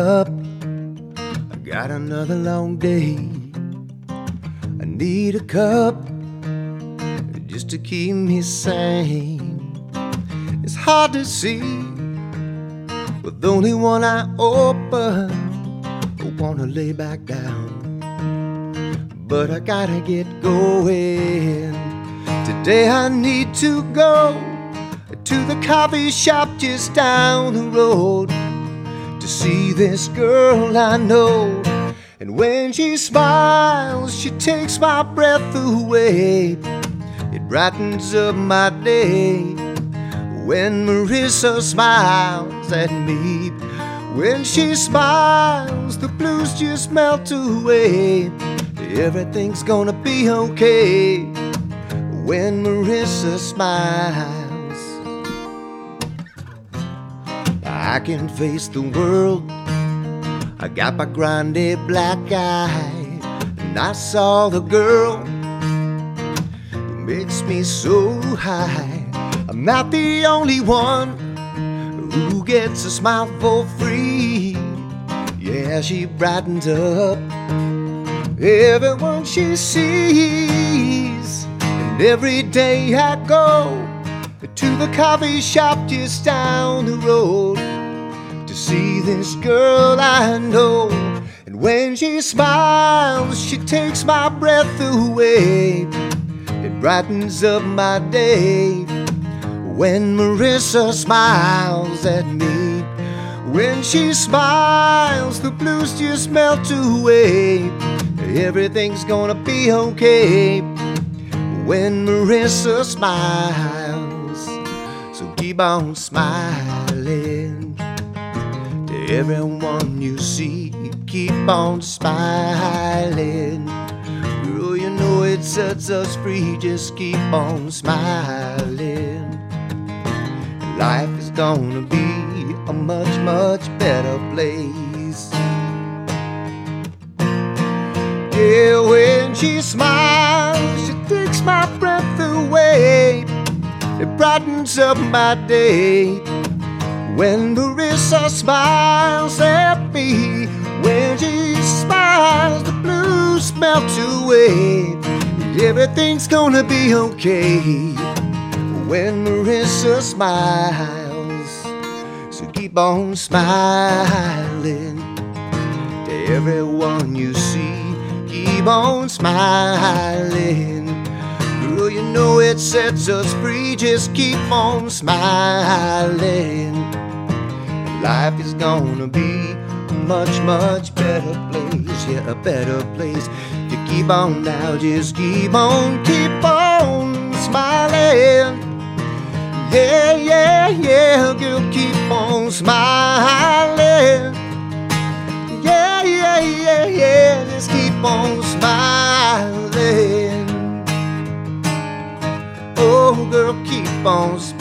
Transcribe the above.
up. I got another long day. I need a cup just to keep me sane. It's hard to see with only one eye open. I wanna lay back down, but I gotta get going. Today I need to go to the coffee shop just down the road to see this girl I know. And when she smiles, she takes my breath away. It brightens up my day when Marissa smiles at me. When she smiles, the blues just melt away. Everything's gonna be okay when Marissa smiles. I can face the world. I got my grande black eye, and I saw the girl who makes me so high. I'm not the only one who gets a smile for free. Yeah, she brightens up everyone she sees. And every day I go to the coffee shop just down the road to see this girl I know. And when she smiles, she takes my breath away. It brightens up my day when Marissa smiles at me. When she smiles, the blues just melt away. Everything's gonna be okay when Marissa smiles. So keep on smiling to everyone you see. Keep on smiling. Girl, you know it sets us free. Just keep on smiling. Life is gonna be a much, much better place. Yeah, when she smiles, she takes my breath away. It brightens up my day when Marissa smiles at me. When she smiles, the blues melt away. Everything's gonna be okay when Marissa smiles. So keep on smiling to everyone you see. Keep on smiling. Girl, you know it sets us free. Just keep on smiling. Life is gonna be a much, much better place. Yeah, a better place. You keep on now, just keep on smiling. Yeah, yeah, yeah, girl, keep on smiling. Yeah, yeah, yeah, yeah, just keep on smiling. Oh, girl, keep on smiling.